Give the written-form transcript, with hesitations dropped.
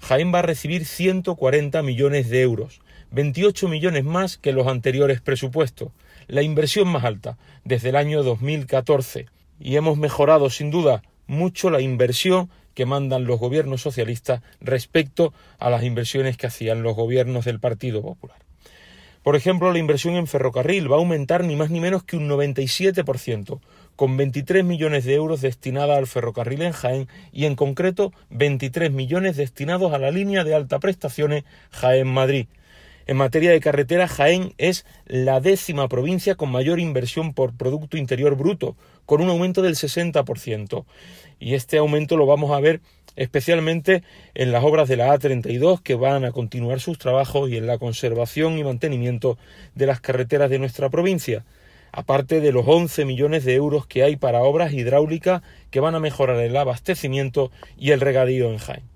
Jaén va a recibir 140 millones de euros, 28 millones más que los anteriores presupuestos, la inversión más alta desde el año 2014. Y hemos mejorado sin duda mucho la inversión que mandan los gobiernos socialistas respecto a las inversiones que hacían los gobiernos del Partido Popular. Por ejemplo, la inversión en ferrocarril va a aumentar ni más ni menos que un 97%, con 23 millones de euros destinada al ferrocarril en Jaén y en concreto 23 millones destinados a la línea de alta prestaciones Jaén-Madrid. En materia de carretera, Jaén es la 10ª provincia con mayor inversión por Producto Interior Bruto, con un aumento del 60%. Y este aumento lo vamos a ver especialmente en las obras de la A32 que van a continuar sus trabajos y en la conservación y mantenimiento de las carreteras de nuestra provincia, aparte de los 11 millones de euros que hay para obras hidráulicas que van a mejorar el abastecimiento y el regadío en Jaén.